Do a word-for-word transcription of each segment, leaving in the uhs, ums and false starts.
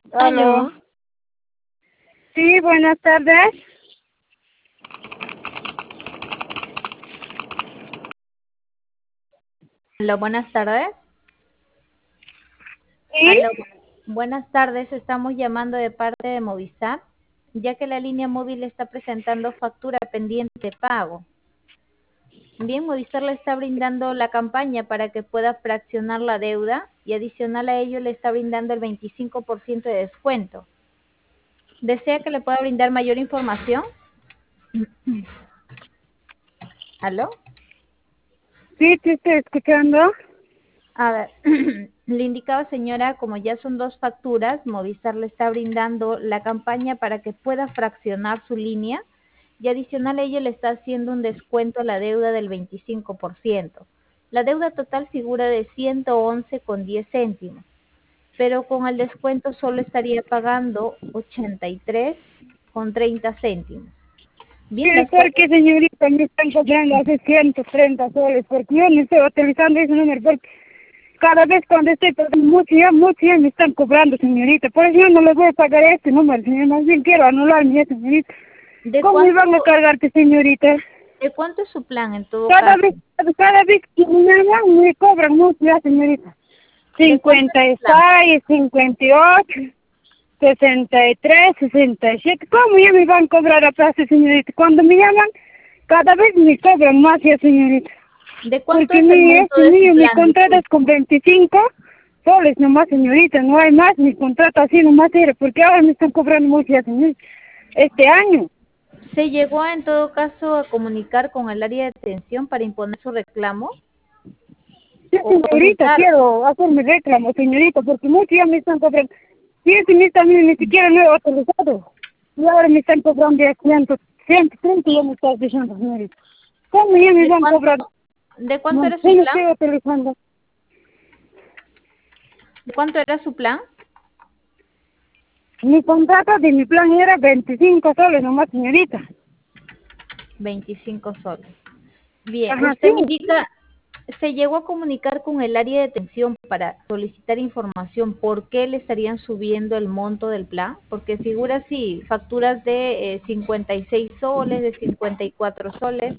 Aló. Aló. Sí, buenas tardes. Aló, buenas tardes. Sí. Aló, bu- buenas tardes. Estamos llamando de parte de Movistar, ya que la línea móvil está presentando factura pendiente de pago. Bien, Movistar le está brindando la campaña para que pueda fraccionar la deuda y adicional a ello le está brindando el veinticinco por ciento de descuento. ¿Desea que le pueda brindar mayor información? ¿Aló? Sí, te estoy escuchando. A ver, le indicaba señora, como ya son dos facturas, Movistar le está brindando la campaña para que pueda fraccionar su línea y adicional a ello le está haciendo un descuento a la deuda del veinticinco por ciento. La deuda total figura de ciento once con diez céntimos, pero con el descuento solo estaría pagando ochenta y tres con treinta céntimos. Bien, Pero las ¿por cuotas. qué, señorita, me están cobrando hace ciento treinta soles? Porque yo no estoy utilizando ese número. Porque cada vez cuando estoy pagando mucho, ya mucho ya me están cobrando, señorita. Por eso yo no le voy a pagar este número, señor. Más bien quiero anular mi señorita. ¿De ¿Cómo me cuánto, van a cargarte, señorita? de cuánto es su plan en todo Cada caso? vez, cada vez que me llaman me cobran mucho ya, señorita. ¿De cuánto es cincuenta su y plan? seis, cincuenta y ocho. sesenta y tres, sesenta y siete. ¿Cómo ya me van a cobrar a plazo, señorita? Cuando me llaman, cada vez me cobran más ya, señorita. ¿De cuánto Porque es el mi, monto este de su mío, mi plan? contrato es Disculpe. con veinticinco soles nomás, señorita. No hay más, mi contrato así nomás era. Porque ahora me están cobrando mucho ya, señorita. Este año. ¿Se llegó en todo caso a comunicar con el área de atención para imponer su reclamo Sí, o señorita, consultar? quiero hacer mi reclamo, señorita, porque mucho ya me están cobrando. Y ese mes también ni siquiera no he autorizado. Y ahora me están cobrando ya ciento, ciento treinta ya me estás diciendo, señorita. ¿Cómo ya me ¿De van a cuánto, cobrar? de cuánto No, era su sí, no plan? estoy utilizando. ¿De cuánto era su plan? Mi contrato de mi plan era veinticinco soles nomás, señorita. veinticinco soles. Bien, Ajá, sí. usted me indica, ¿se llegó a comunicar con el área de atención para solicitar información por qué le estarían subiendo el monto del plan? Porque figura así, facturas de eh, cincuenta y seis soles, de cincuenta y cuatro soles.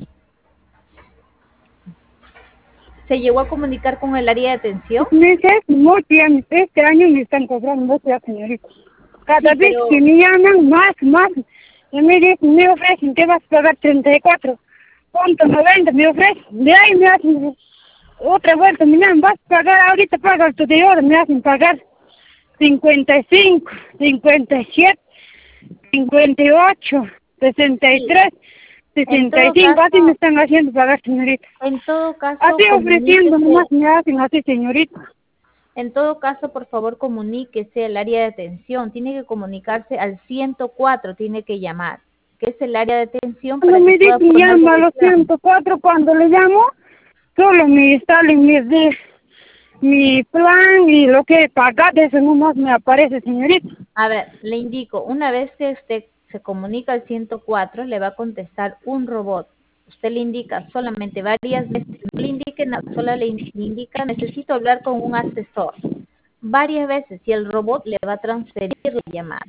¿Se llegó a comunicar con el área de atención? Meses, mucho ya, me- este año me están cobrando mucho ya, señorita. Cada Sí, vez que pero me llaman, más, más, y me dicen, me ofrecen que vas a pagar treinta y cuatro, punto noventa, me ofrecen, de ahí me hacen otra vuelta, me llaman, vas a pagar, ahorita pagas tu de oro, me hacen pagar cincuenta y cinco, cincuenta y siete, cincuenta y ocho, sesenta y sí, tres, en sesenta y todo cinco, así me caso, están haciendo pagar, señorita. en todo Así caso, ofreciendo, nomás comuníquese, me hacen así, señorita. en todo caso, por favor, comuníquese al área de atención. Tiene que comunicarse al ciento cuatro, tiene que llamar, que es el área de atención Cuando para que me pueda dicen poner su llama a los reclamo. ciento cuatro, cuando le llamo, solo me salen mis de mi plan y lo que he pagado, eso nomás me aparece, señorita. A ver, le indico, una vez que usted se comunica al ciento cuatro, le va a contestar un robot. Usted le indica solamente varias veces, no le indique nada, solo le in- le indica, necesito hablar con un asesor. Varias veces y el robot le va a transferir la llamada.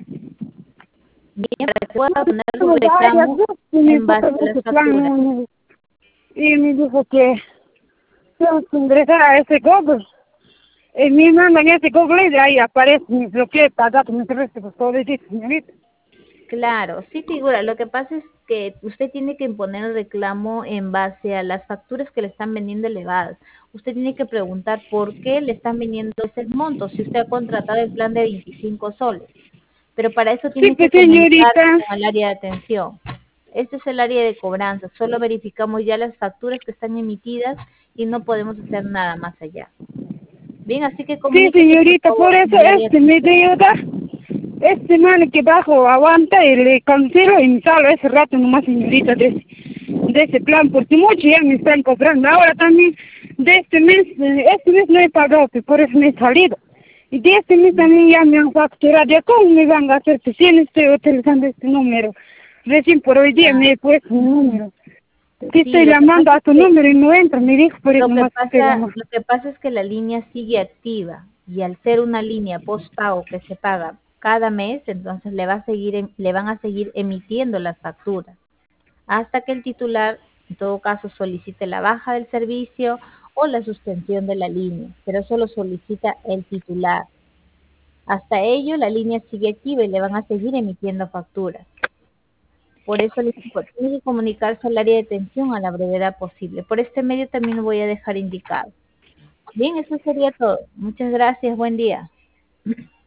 Bien, para que pueda poner su Como varias reclamo veces y me en base puse a las ese plan facturas. no, no, y me dijo que tengo que ingresar a ese Google. Y me mandan ese Google y de ahí aparece mi- lo que he pagado, me parece, por todo eso, señorita. Claro, sí figura. Lo que pasa es que usted tiene que imponer el reclamo en base a las facturas que le están vendiendo elevadas. Usted tiene que preguntar por qué le están vendiendo ese monto si usted ha contratado el plan de veinticinco soles. Pero para eso Sí, tiene que pues comunicarse señorita. con el área de atención. Este es el área de cobranza. Solo verificamos ya las facturas que están emitidas y no podemos hacer nada más allá. Bien, así que Sí, comuníquese por señorita, por favor eso con el área de este me atención. ayuda. Este man que bajo aguanta y le cancelo y me salgo ese rato nomás, señorita, de, ese- de ese plan, porque muchos ya me están cobrando. Ahora también, de este mes, eh, este mes no he pagado, que por eso me he salido. Y de este mes también ya me han facturado. ¿Ya cómo me van a hacer? Que si no estoy utilizando este número. Recién por hoy día me he puesto un número. Que Sí, estoy lo que llamando pasa a es tu que número y no entra, me dijo, por eso Lo que nomás estoy pasa, llamando. lo que pasa es que la línea sigue activa y al ser una línea postpago que se paga cada mes, entonces le, va a seguir, em, le van a seguir emitiendo las facturas hasta que el titular, en todo caso, solicite la baja del servicio o la suspensión de la línea, pero eso lo solicita el titular. Hasta ello, la línea sigue activa y le van a seguir emitiendo facturas. Por eso les digo, tiene que comunicarse al área de atención a la brevedad posible. Por este medio también lo voy a dejar indicado. Bien, eso sería todo. Muchas gracias. Buen día.